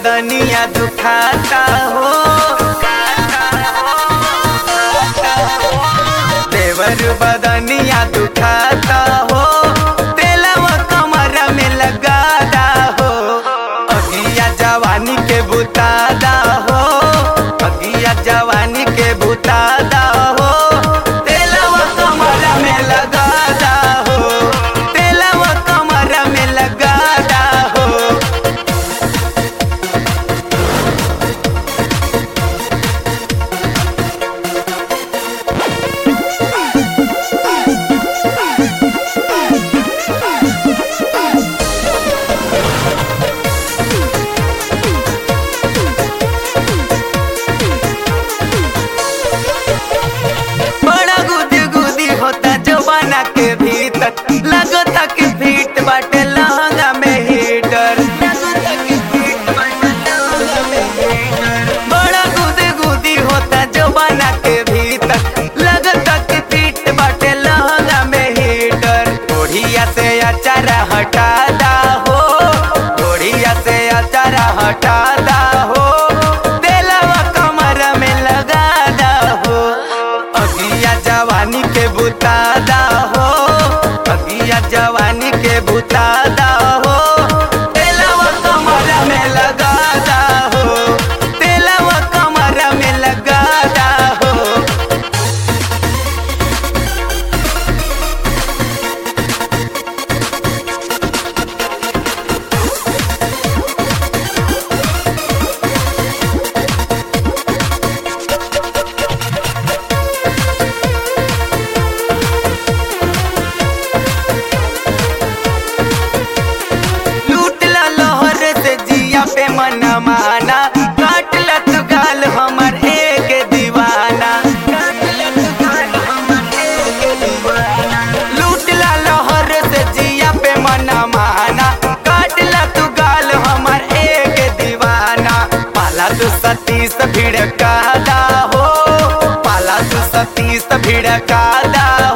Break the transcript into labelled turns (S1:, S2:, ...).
S1: बदनिया दुखाता हो, देवर बदनिया दुखाता हो, तेलवा कमर में लगादा हो, अगिया जवानी के बुतादा हो, अगिया जवानी के बुतादा हो, तेलवा कमर में लगादा हो, तेलवा कमर में लगादा हो। बड़ा गुदी गुदी होता जवाना के भीतर, लगता कि फीट बाटे लहंगा में हीटर, बड़ा गुदी गुदी होता जवाना के भीतर, लगता कि फीट बाटे लहंगा में हीटर। ओढ़िया से अचारा हटादा हो, ओढ़िया से अचारा हटादा हो, तेलवा कमर में लगादा हो, अगिया जवानी के बुतादा हो, अगिया जवानी के बुतादा हो, तेलवा कमर में लगादा हो, तेलवा कमर में लगादा हो। लूटला लहर से जिया पे मन माना, काटला तू गाल हमर एक दीवाना, लूटला लहर से जिया पे मन माना, काटला तू गाल हमर एक दीवाना। पाला तू सतीश भिड़कादा हो, पाला तू सतीश भिड़कादा